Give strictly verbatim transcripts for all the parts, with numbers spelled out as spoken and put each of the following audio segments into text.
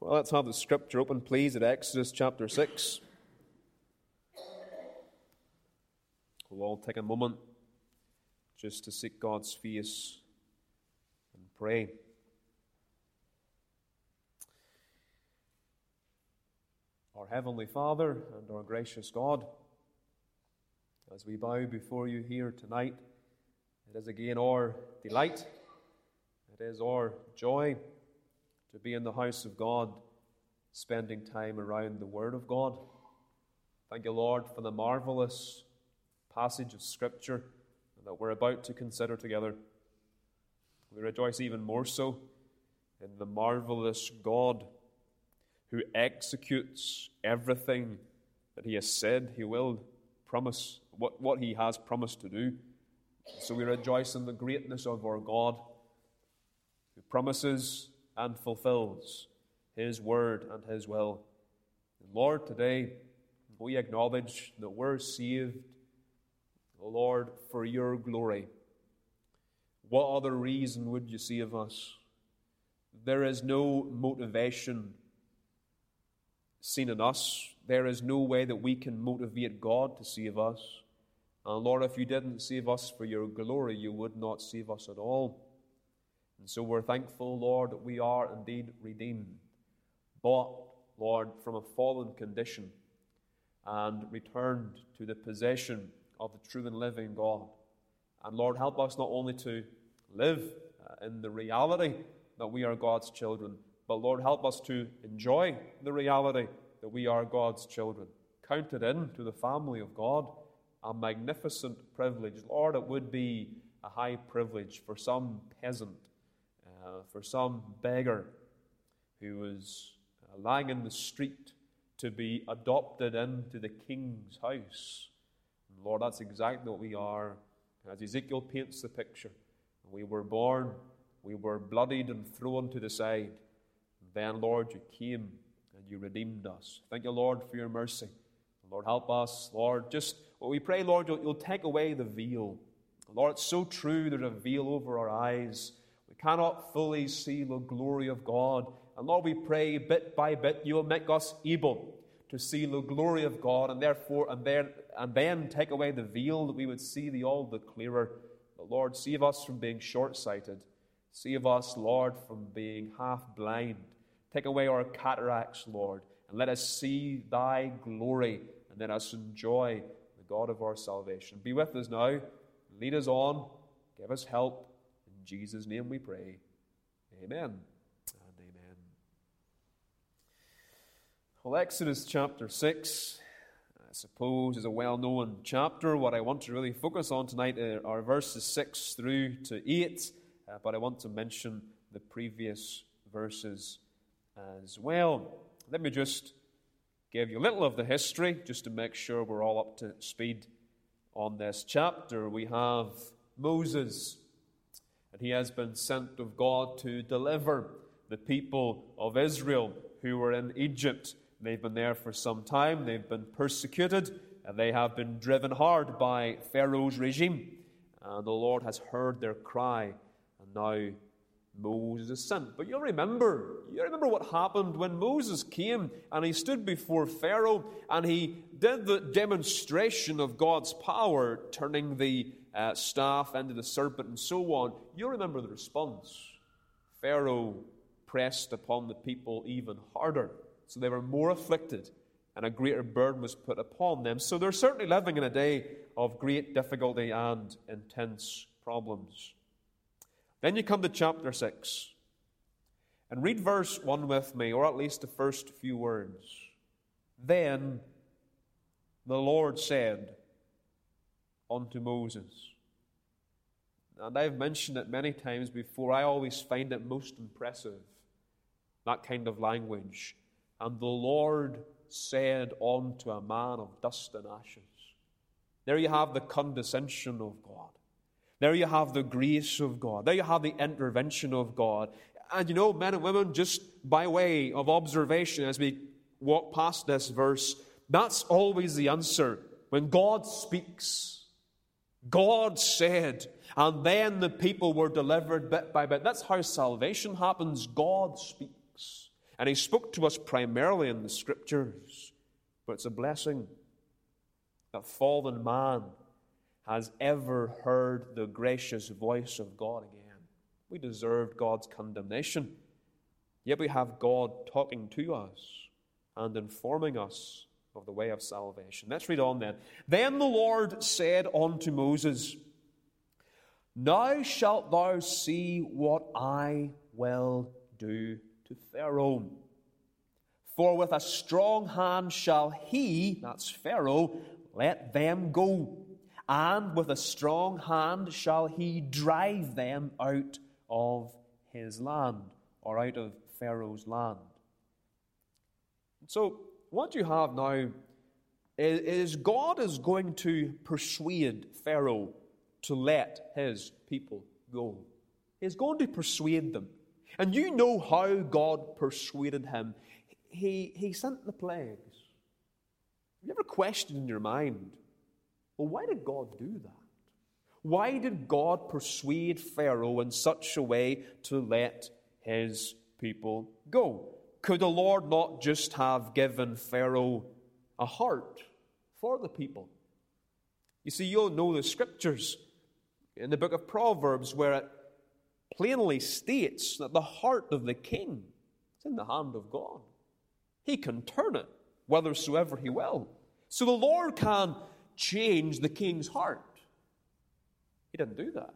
Well, let's have the scripture open, please, at Exodus chapter six. We'll all take a moment just to seek God's face and pray. Our Heavenly Father and our gracious God, as we bow before you here tonight, it is again our delight, it is our joy to be in the house of God, spending time around the Word of God. Thank you, Lord, for the marvelous passage of Scripture that we're about to consider together. We rejoice even more so in the marvelous God who executes everything that He has said He will promise, what, what He has promised to do. So we rejoice in the greatness of our God, who promises and fulfills His word and His will. And Lord, today we acknowledge that we're saved, Lord, for your glory. What other reason would you save us? There is no motivation seen in us. There is no way that we can motivate God to save us. And Lord, if you didn't save us for your glory, you would not save us at all. And so we're thankful, Lord, that we are indeed redeemed, bought, Lord, from a fallen condition and returned to the possession of the true and living God. And Lord, help us not only to live in the reality that we are God's children, but Lord, help us to enjoy the reality that we are God's children. Counted into the family of God, a magnificent privilege. Lord, it would be a high privilege for some peasant, uh, for some beggar who was uh, lying in the street to be adopted into the king's house. And Lord, that's exactly what we are. As Ezekiel paints the picture, we were born, we were bloodied and thrown to the side. And then, Lord, you came and you redeemed us. Thank you, Lord, for your mercy. Lord, help us, Lord. Just what we pray, Lord, you'll, you'll take away the veil. Lord, it's so true there's a veil over our eyes. We cannot fully see the glory of God. And Lord, we pray bit by bit you will make us able to see the glory of God, and therefore, and then, and then take away the veil that we would see the all the clearer. But Lord, save us from being short-sighted. Save us, Lord, from being half-blind. Take away our cataracts, Lord, and let us see thy glory, and let us enjoy the God of our salvation. Be with us now. Lead us on. Give us help. In Jesus' name we pray. Amen and amen. Well, Exodus chapter six, I suppose, is a well-known chapter. What I want to really focus on tonight are verses six through to eight, uh, but I want to mention the previous verses as well. Let me just give you a little of the history, just to make sure we're all up to speed on this chapter. We have Moses, and he has been sent of God to deliver the people of Israel who were in Egypt. They've been there for some time. They've been persecuted, and they have been driven hard by Pharaoh's regime. And the Lord has heard their cry, and now Moses is sent. But you'll remember, you remember what happened when Moses came and he stood before Pharaoh and he did the demonstration of God's power, turning the uh, staff into the serpent and so on. You'll remember the response. Pharaoh pressed upon the people even harder, so they were more afflicted and a greater burden was put upon them. So they're certainly living in a day of great difficulty and intense problems. Then you come to chapter six, and read verse one with me, or at least the first few words. Then the Lord said unto Moses. And I've mentioned it many times before. I always find it most impressive, that kind of language. And the Lord said unto a man of dust and ashes. There you have the condescension of God. There you have the grace of God. There you have the intervention of God. And you know, men and women, just by way of observation as we walk past this verse, that's always the answer. When God speaks, God said, and then the people were delivered bit by bit. That's how salvation happens. God speaks. And he spoke to us primarily in the Scriptures. But it's a blessing that fallen man has ever heard the gracious voice of God again. We deserved God's condemnation, yet we have God talking to us and informing us of the way of salvation. Let's read on then. Then the Lord said unto Moses, Now shalt thou see what I will do to Pharaoh. For with a strong hand shall he, that's Pharaoh, let them go, and with a strong hand shall he drive them out of his land, or out of Pharaoh's land. So, what you have now is God is going to persuade Pharaoh to let his people go. He's going to persuade them. And you know how God persuaded him. He, he sent the plagues. Have you ever questioned in your mind, well, why did God do that? Why did God persuade Pharaoh in such a way to let his people go? Could the Lord not just have given Pharaoh a heart for the people? You see, you'll know the Scriptures in the book of Proverbs where it plainly states that the heart of the king is in the hand of God. He can turn it whithersoever he will. So the Lord can change the king's heart. He didn't do that.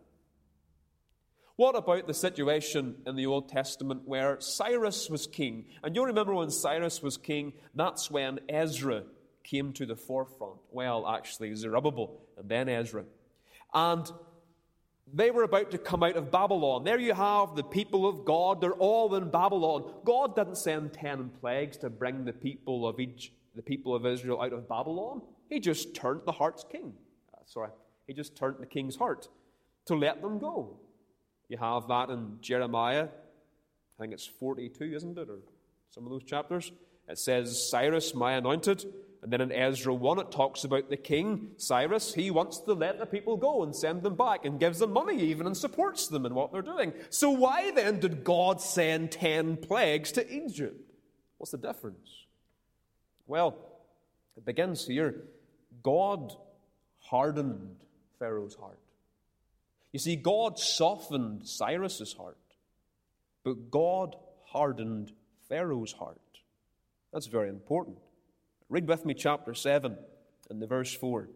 What about the situation in the Old Testament where Cyrus was king? And you'll remember when Cyrus was king, that's when Ezra came to the forefront. Well, actually, Zerubbabel and then Ezra. And they were about to come out of Babylon. There you have the people of God. They're all in Babylon. God didn't send ten plagues to bring the people of Egypt, the people of Israel out of Babylon. He just turned the heart's king. Uh, sorry, he just turned the king's heart to let them go. You have that in Jeremiah. I think it's forty-two, isn't it? Or some of those chapters. It says, Cyrus, my anointed. And then in Ezra one, it talks about the king, Cyrus. He wants to let the people go and send them back and gives them money even and supports them in what they're doing. So why then did God send ten plagues to Egypt? What's the difference? Well, it begins here. God hardened Pharaoh's heart. You see, God softened Cyrus's heart, but God hardened Pharaoh's heart. That's very important. Read with me chapter seven and the verse four.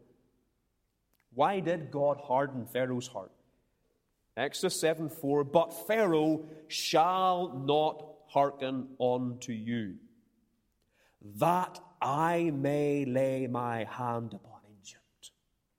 Why did God harden Pharaoh's heart? Exodus seven four, But Pharaoh shall not hearken unto you, that I may lay my hand upon Egypt,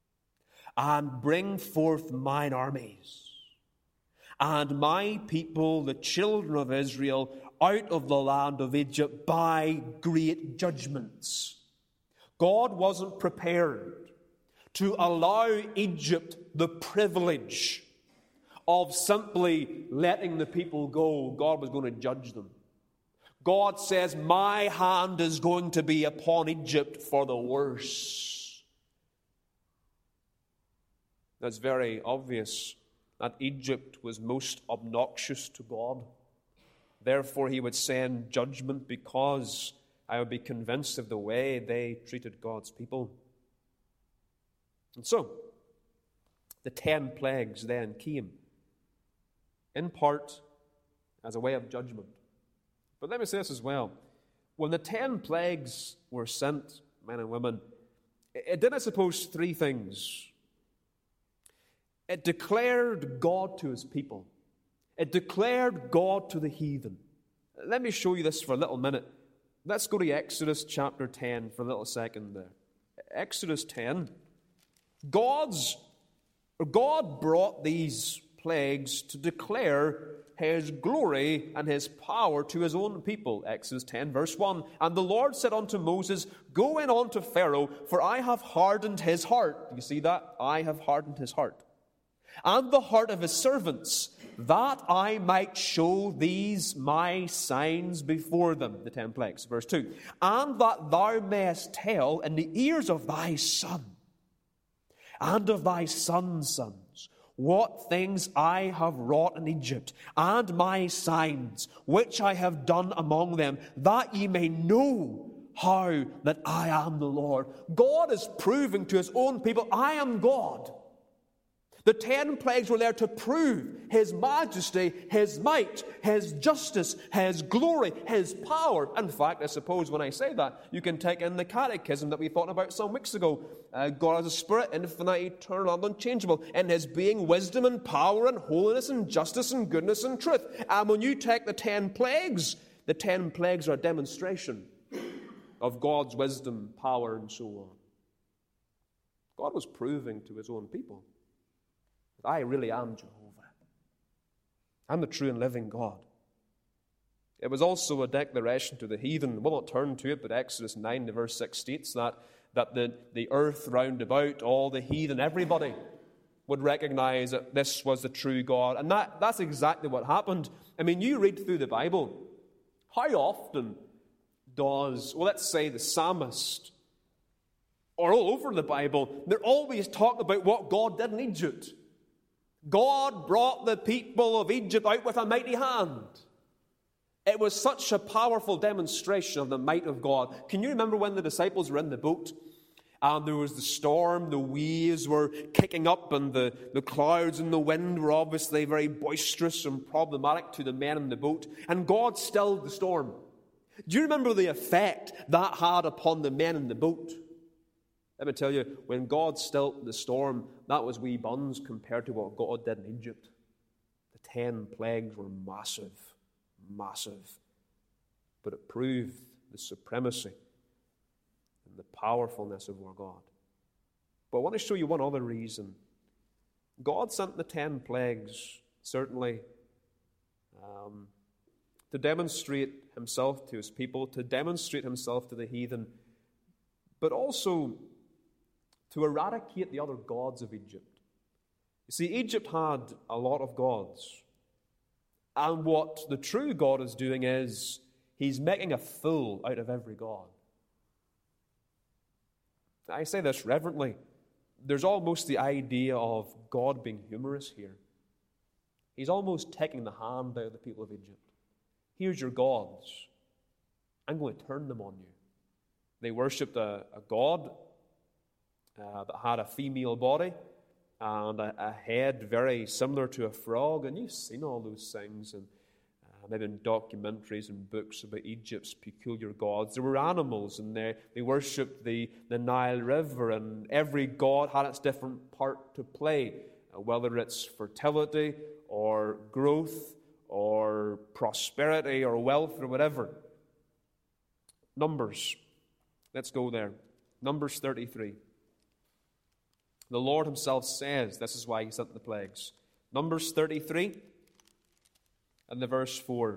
and bring forth mine armies, and my people, the children of Israel, out of the land of Egypt by great judgments. God wasn't prepared to allow Egypt the privilege of simply letting the people go. God was going to judge them. God says, my hand is going to be upon Egypt for the worse. That's very obvious that Egypt was most obnoxious to God. Therefore, he would send judgment because I would be convinced of the way they treated God's people. And so, the ten plagues then came, in part as a way of judgment. But let me say this as well. When the ten plagues were sent, men and women, it did, I suppose, three things. It declared God to his people. It declared God to the heathen. Let me show you this for a little minute. Let's go to Exodus chapter ten for a little second there. Exodus ten. God's, God brought these plagues to declare his glory and his power to his own people. Exodus ten, verse one. And the Lord said unto Moses, Go in unto Pharaoh, for I have hardened his heart. Do you see that? I have hardened his heart. And the heart of his servants, that I might show these my signs before them. The ten plagues. Verse two. And that thou mayest tell in the ears of thy son, and of thy son's sons, what things I have wrought in Egypt, and my signs, which I have done among them, that ye may know how that I am the Lord. God is proving to his own people, I am God. The ten plagues were there to prove his majesty, his might, his justice, his glory, his power. In fact, I suppose when I say that, you can take in the catechism that we thought about some weeks ago. Uh, God is a spirit, infinite, eternal, and unchangeable, in his being, wisdom, and power, and holiness, and justice, and goodness, and truth. And when you take the ten plagues, the ten plagues are a demonstration of God's wisdom, power, and so on. God was proving to his own people, I really am Jehovah. I'm the true and living God. It was also a declaration to the heathen. We'll not turn to it, but Exodus nine, verse six states that, that the, the earth round about, all the heathen, everybody would recognize that this was the true God. And that, that's exactly what happened. I mean, you read through the Bible, how often does, well, let's say the psalmist, or all over the Bible, they're always talking about what God did in Egypt. God brought the people of Egypt out with a mighty hand. It was such a powerful demonstration of the might of God. Can you remember when the disciples were in the boat and there was the storm, the waves were kicking up, and the, the clouds and the wind were obviously very boisterous and problematic to the men in the boat, and God stilled the storm? Do you remember the effect that had upon the men in the boat? Let me tell you, when God stilled the storm, that was wee buns compared to what God did in Egypt. The ten plagues were massive, massive. But it proved the supremacy and the powerfulness of our God. But I want to show you one other reason. God sent the ten plagues, certainly, um, to demonstrate himself to his people, to demonstrate himself to the heathen, but also to eradicate the other gods of Egypt. You see, Egypt had a lot of gods. And what the true God is doing is, he's making a fool out of every god. I say this reverently. There's almost the idea of God being humorous here. He's almost taking the hand out of the people of Egypt. Here's your gods. I'm going to turn them on you. They worshipped a, a god Uh, that had a female body and a, a head very similar to a frog. And you've seen all those things, and uh, maybe in documentaries and books about Egypt's peculiar gods. There were animals, and they, they worshipped the, the Nile River, and every god had its different part to play, uh, whether it's fertility or growth or prosperity or wealth or whatever. Numbers. Let's go there. Numbers thirty-three. The Lord himself says this is why he sent the plagues. Numbers thirty-three and the verse four.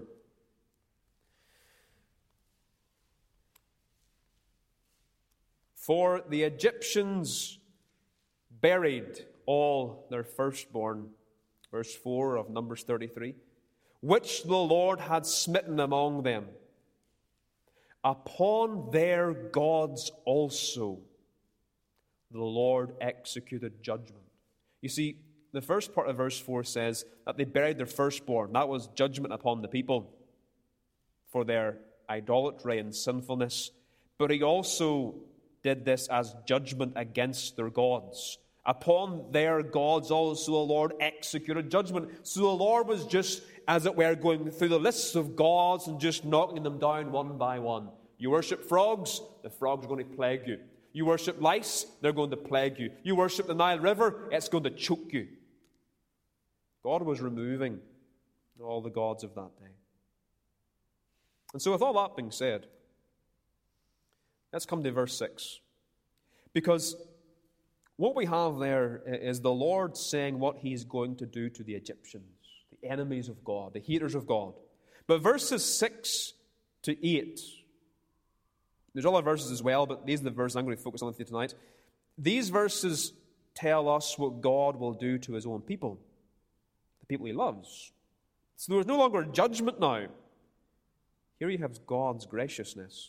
For the Egyptians buried all their firstborn, verse four of Numbers thirty-three, which the Lord had smitten among them. Upon their gods also the Lord executed judgment. You see, the first part of verse four says that they buried their firstborn. That was judgment upon the people for their idolatry and sinfulness. But he also did this as judgment against their gods. Upon their gods also the Lord executed judgment. So the Lord was just, as it were, going through the lists of gods and just knocking them down one by one. You worship frogs, the frogs are going to plague you. You worship lice, they're going to plague you. You worship the Nile River, it's going to choke you. God was removing all the gods of that day. And so with all that being said, let's come to verse six. Because what we have there is the Lord saying what he's going to do to the Egyptians, the enemies of God, the haters of God. But verses six to eight, there's other verses as well, but these are the verses I'm going to focus on with you tonight. These verses tell us what God will do to his own people, the people he loves. So there's no longer judgment now. Here you have God's graciousness.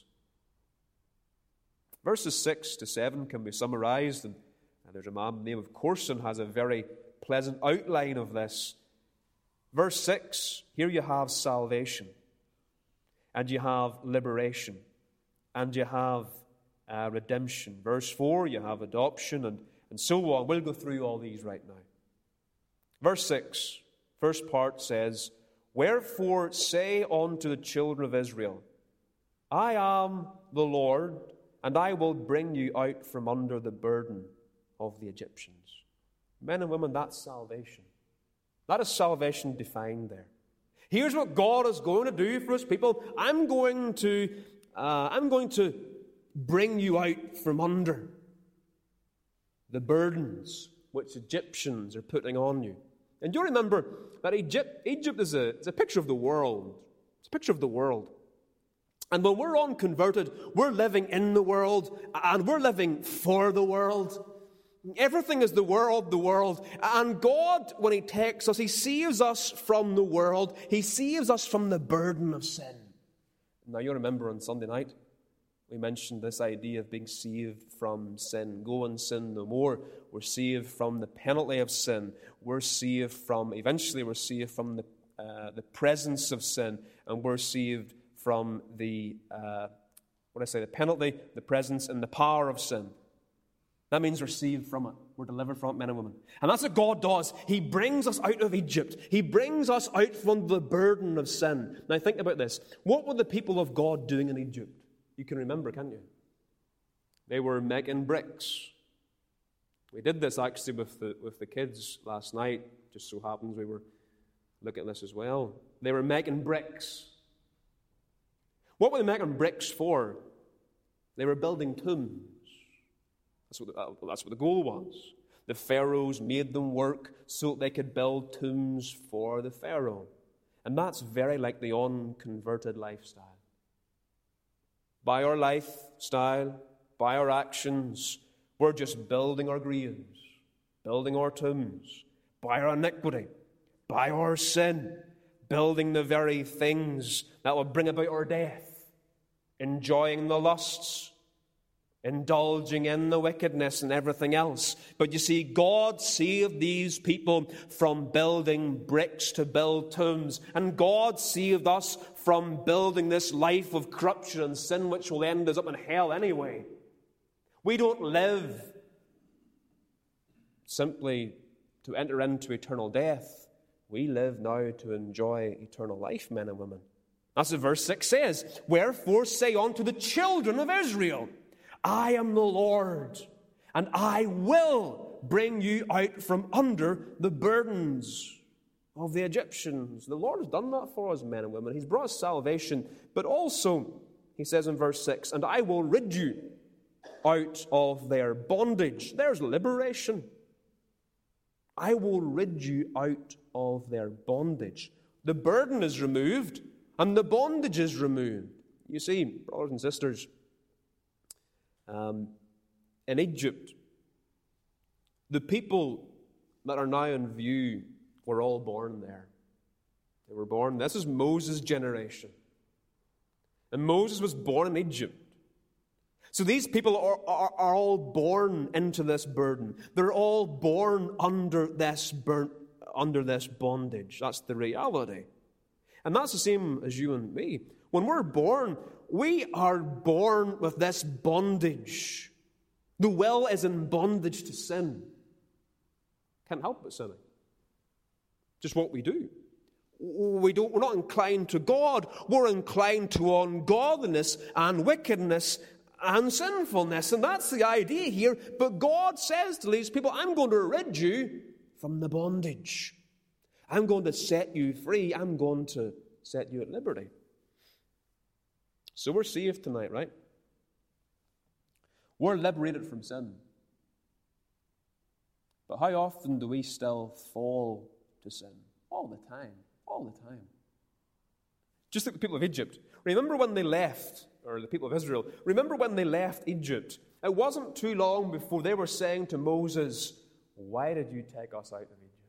Verses six to seven can be summarized, and there's a man named Corson has a very pleasant outline of this. Verse six, here you have salvation, and you have liberation, and you have uh, redemption. Verse four, you have adoption, and, and so on. We'll go through all these right now. Verse six, first part says, "Wherefore say unto the children of Israel, I am the Lord, and I will bring you out from under the burden of the Egyptians." Men and women, that's salvation. That is salvation defined there. Here's what God is going to do for His people. I'm going to, uh, I'm going to bring you out from under the burdens which Egyptians are putting on you. And do you remember that Egypt, Egypt is a, it's a picture of the world. It's a picture of the world. And when we're unconverted, we're living in the world, and we're living for the world. Everything is the world, the world. And God, when He takes us, He saves us from the world. He saves us from the burden of sin. Now, you remember on Sunday night, we mentioned this idea of being saved from sin. Go and sin no more. We're saved from the penalty of sin. We're saved from, eventually we're saved from the, uh, the presence of sin. And we're saved from the, uh, what do I say, the penalty, the presence, and the power of sin. That means we're saved from it. We're delivered from it, men and women. And that's what God does. He brings us out of Egypt. He brings us out from the burden of sin. Now think about this. What were the people of God doing in Egypt? You can remember, can't you? They were making bricks. We did this actually with the, with the kids last night. Just so happens we were looking at this as well. They were making bricks. What were they making bricks for? They were building tombs. That's what, the, that's what the goal was. The pharaohs made them work so that they could build tombs for the pharaoh. And that's very like the unconverted lifestyle. By our lifestyle, by our actions, we're just building our graves, building our tombs, by our iniquity, by our sin, building the very things that will bring about our death, enjoying the lusts, indulging in the wickedness and everything else. But you see, God saved these people from building bricks to build tombs. And God saved us from building this life of corruption and sin which will end us up in hell anyway. We don't live simply to enter into eternal death. We live now to enjoy eternal life, men and women. That's what verse six says. "Wherefore say unto the children of Israel, I am the Lord, and I will bring you out from under the burdens of the Egyptians." The Lord has done that for us, men and women. He's brought us salvation, but also, He says in verse six, "And I will rid you out of their bondage." There's liberation. I will rid you out of their bondage. The burden is removed, and the bondage is removed. You see, brothers and sisters, Um, in Egypt, the people that are now in view were all born there. They were born, this is Moses' generation. And Moses was born in Egypt. So these people are, are, are all born into this burden. They're all born under this burn, under this bondage. That's the reality. And that's the same as you and me. When we're born, we are born with this bondage. The will is in bondage to sin. Can't help but sinning. Just what we do. We don't, we're not inclined to God. We're inclined to ungodliness and wickedness and sinfulness. And that's the idea here. But God says to these people, I'm going to rid you from the bondage. I'm going to set you free. I'm going to set you at liberty. So we're saved tonight, right? We're liberated from sin. But how often do we still fall to sin? All the time. All the time. Just like the people of Egypt. Remember when they left, or the people of Israel, remember when they left Egypt? It wasn't too long before they were saying to Moses, why did you take us out of Egypt?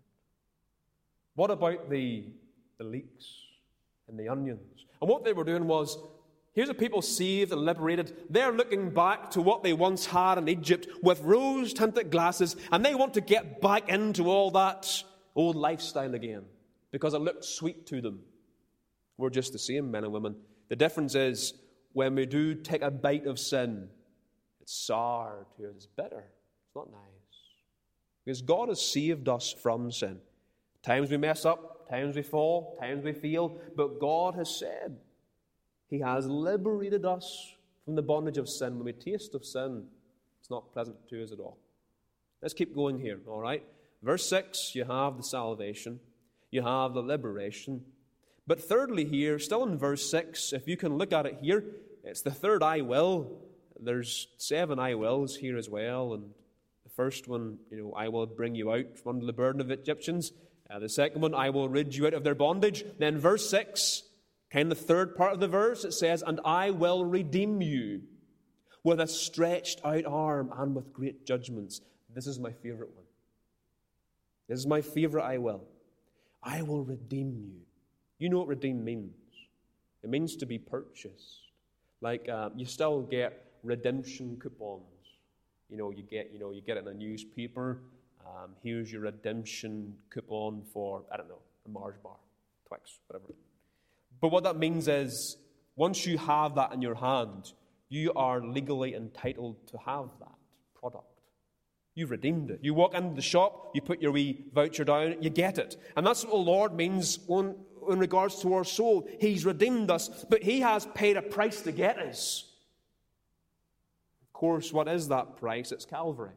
What about the, the leeks and the onions? And what they were doing was, Here's a people saved and liberated. They're looking back to what they once had in Egypt with rose-tinted glasses, and they want to get back into all that old lifestyle again because it looked sweet to them. We're just the same, men and women. The difference is when we do take a bite of sin, it's sour to us, it's bitter. It's not nice. Because God has saved us from sin. Times we mess up, times we fall, times we fail, but God has said He has liberated us from the bondage of sin. When we taste of sin, it's not pleasant to us at all. Let's keep going here, all right? Verse six, you have the salvation. You have the liberation. But thirdly here, still in verse six, if you can look at it here, it's the third I will. There's seven I wills here as well. And the first one, you know, I will bring you out from under the burden of the Egyptians. Uh, the second one, I will rid you out of their bondage. Then verse six, kind of the third part of the verse, it says, and I will redeem you with a stretched out arm and with great judgments. This is my favorite one. This is my favorite I will. I will redeem you. You know what redeem means. It means to be purchased. Like uh, you still get redemption coupons. You know, you get, you know, you get it in a newspaper. Um, here's your redemption coupon for, I don't know, a Mars bar, Twix, whatever. But what that means is, once you have that in your hand, you are legally entitled to have that product. You've redeemed it. You walk into the shop, you put your wee voucher down, you get it. And that's what the Lord means on, in regards to our soul. He's redeemed us, but He has paid a price to get us. Of course, what is that price? It's Calvary.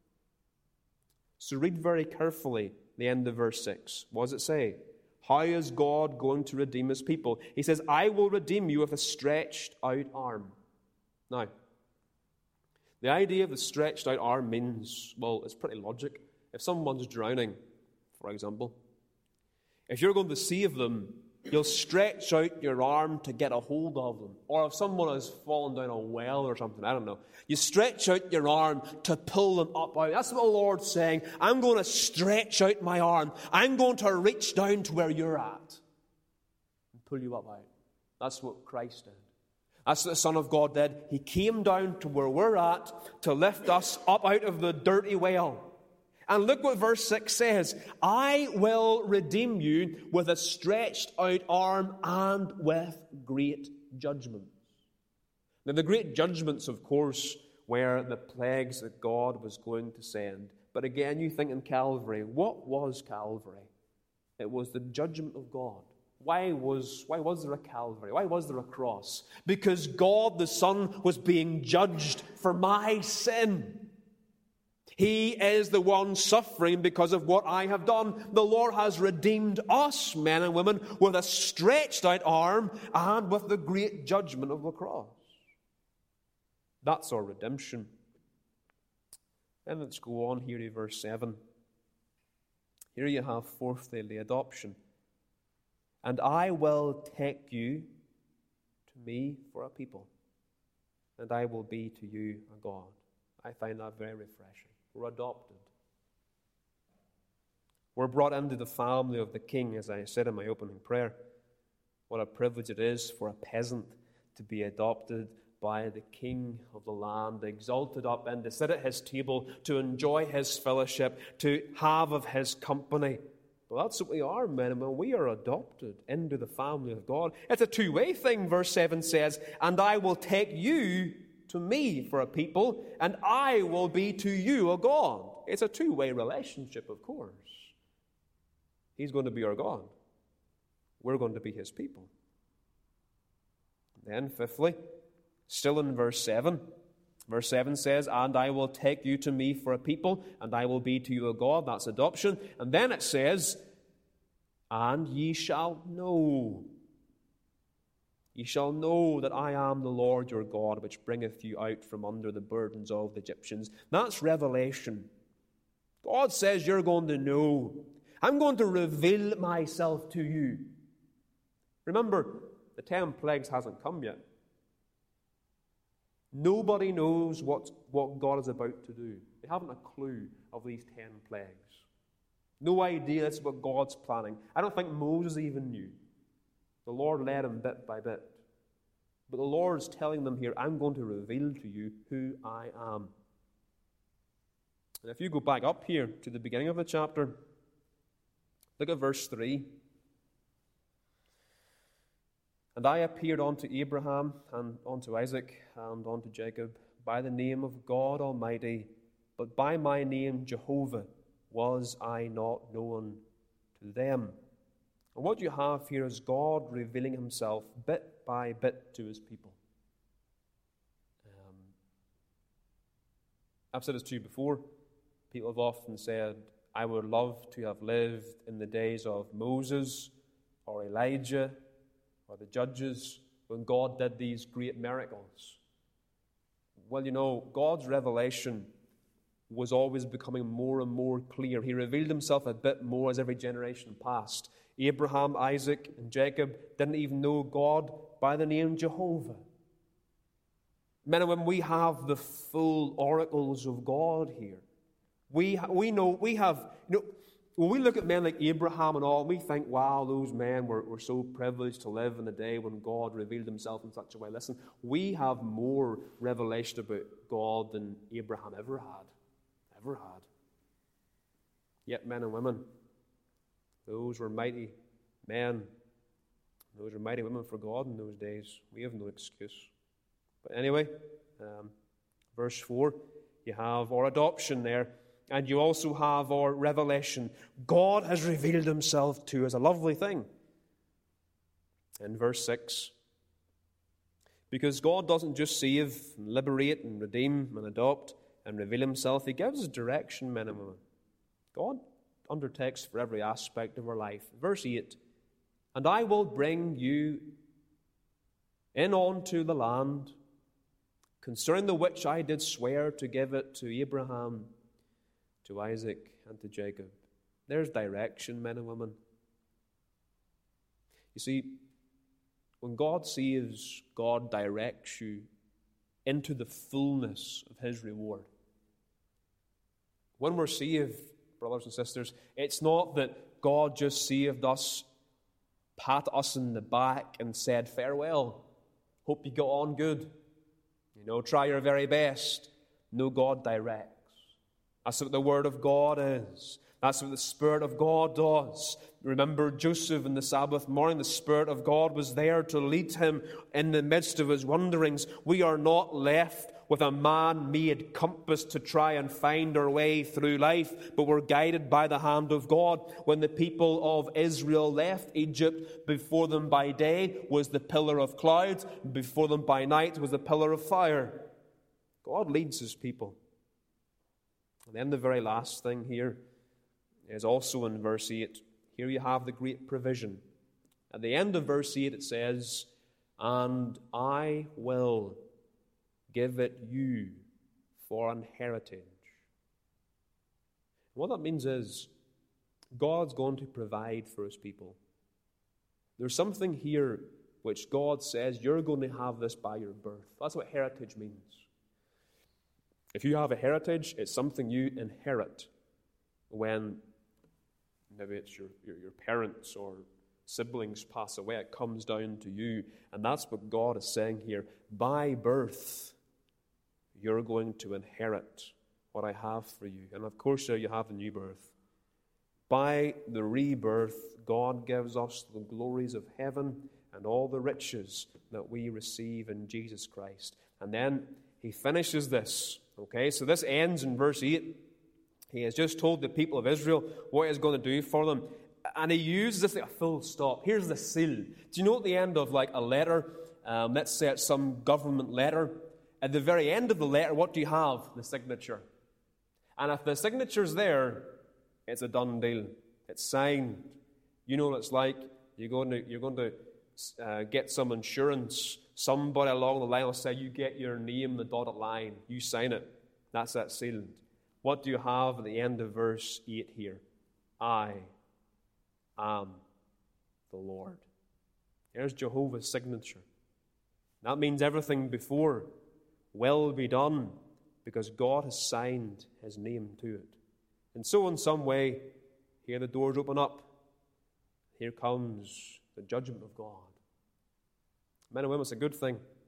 So read very carefully the end of verse six. What does it say? How is God going to redeem His people? He says, I will redeem you with a stretched out arm. Now, the idea of the stretched out arm means, well, it's pretty logic. If someone's drowning, for example, if you're going to save them, you'll stretch out your arm to get a hold of them. Or if someone has fallen down a well or something, I don't know, you stretch out your arm to pull them up out. That's what the Lord's saying. I'm going to stretch out my arm. I'm going to reach down to where you're at and pull you up out. That's what Christ did. That's what the Son of God did. He came down to where we're at to lift us up out of the dirty well. And look what verse six says. I will redeem you with a stretched out arm and with great judgments. Now the great judgments, of course, were the plagues that God was going to send. But again, you think in Calvary, what was Calvary? It was the judgment of God. Why was, why was there a Calvary? Why was there a cross? Because God the Son was being judged for my sin. He is the one suffering because of what I have done. The Lord has redeemed us, men and women, with a stretched out arm and with the great judgment of the cross. That's our redemption. And let's go on here to verse seven. Here you have fourthly the adoption. And I will take you to me for a people, and I will be to you a God. I find that very refreshing. We're adopted. We're brought into the family of the King, as I said in my opening prayer. What a privilege it is for a peasant to be adopted by the King of the land, exalted up and to sit at His table, to enjoy His fellowship, to have of His company. Well, that's what we are, men and women. We are adopted into the family of God. It's a two-way thing, verse seven says, and I will take you to me for a people, and I will be to you a God. It's a two-way relationship, of course. He's going to be our God. We're going to be His people. Then, fifthly, still in verse seven, verse seven says, and I will take you to me for a people, and I will be to you a God. That's adoption. And then it says, and ye shall know. Ye shall know that I am the Lord your God, which bringeth you out from under the burdens of the Egyptians. That's revelation. God says you're going to know. I'm going to reveal myself to you. Remember, the ten plagues hasn't come yet. Nobody knows what, what God is about to do. They haven't a clue of these ten plagues. No idea that's what God's planning. I don't think Moses even knew. The Lord led him bit by bit. But the Lord's telling them here, I'm going to reveal to you who I am. And if you go back up here to the beginning of the chapter, look at verse three. And I appeared unto Abraham and unto Isaac and unto Jacob by the name of God Almighty, but by my name Jehovah was I not known to them. And what you have here is God revealing himself bit by bit to his people. Um, I've said this to you before. People have often said, I would love to have lived in the days of Moses or Elijah or the judges when God did these great miracles. Well, you know, God's revelation was always becoming more and more clear. He revealed himself a bit more as every generation passed. Abraham, Isaac, and Jacob didn't even know God by the name Jehovah. Men and women, we have the full oracles of God here. We, we know, we have, you know, when we look at men like Abraham and all, we think, wow, those men were, were so privileged to live in the day when God revealed himself in such a way. Listen, we have more revelation about God than Abraham ever had. Ever had. Yet men and women, those were mighty men. Those were mighty women for God in those days. We have no excuse. But anyway, um, verse four, you have our adoption there. And you also have our revelation. God has revealed himself to us, a lovely thing. In verse six, because God doesn't just save, and liberate, and redeem, and adopt, and reveal himself. He gives us direction, men and women. God undertakes for every aspect of our life. Verse eight, and I will bring you in unto the land, concerning the which I did swear to give it to Abraham, to Isaac, and to Jacob. There's direction, men and women. You see, when God saves, God directs you into the fullness of his reward. When we're saved, brothers and sisters, it's not that God just saved us, pat us in the back, and said, farewell, hope you got on good. You know, try your very best. No, God directs. That's what the Word of God is. That's what the Spirit of God does. Remember Joseph in the Sabbath morning, the Spirit of God was there to lead him in the midst of his wanderings. We are not left with a man-made compass to try and find our way through life, but we're guided by the hand of God. When the people of Israel left Egypt, before them by day was the pillar of cloud, before them by night was the pillar of fire. God leads his people. And then the very last thing here is also in verse eight. Here you have the great provision. At the end of verse eight it says, and I will give it you for an heritage. What that means is God's going to provide for his people. There's something here which God says you're going to have this by your birth. That's what heritage means. If you have a heritage, it's something you inherit when maybe it's your, your, your parents or siblings pass away. It comes down to you. And that's what God is saying here. By birth, you're going to inherit what I have for you. And of course, there you have the new birth. By the rebirth, God gives us the glories of heaven and all the riches that we receive in Jesus Christ. And then he finishes this. Okay, so this ends in verse eight. He has just told the people of Israel what he's going to do for them. And he uses this like a full stop. Here's the seal. Do you know at the end of like a letter, um, let's say it's some government letter, at the very end of the letter, what do you have? The signature. And if the signature's there, it's a done deal. It's signed. You know what it's like. You're going to, you're going to uh, get some insurance. Somebody along the line will say, you get your name, the dotted line. You sign it. That's that sealed. What do you have at the end of verse eight here? I am the Lord. There's Jehovah's signature. That means everything before will be done because God has signed his name to it. And so in some way, here the doors open up. Here comes the judgment of God. Men and women, it's a good thing.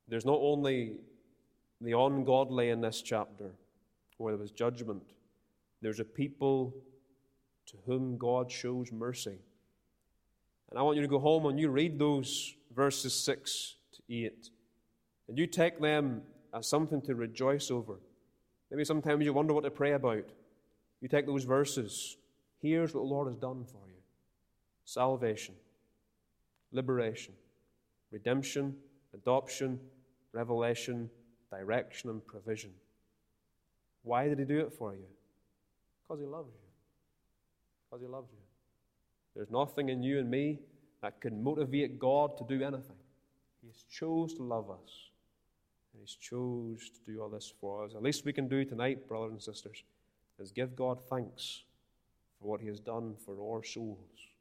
There's not only the ungodly in this chapter, where there was judgment. There's a people to whom God shows mercy. And I want you to go home and you read those verses six to eight. And you take them as something to rejoice over. Maybe sometimes you wonder what to pray about. You take those verses. Here's what the Lord has done for you. Salvation, liberation, redemption, adoption, revelation, direction, and provision. Why did He do it for you? Because He loves you. Because He loves you. There's nothing in you and me that could motivate God to do anything. He has chose to love us. And He's chose to do all this for us. At least we can do tonight, brothers and sisters, is give God thanks for what He has done for our souls.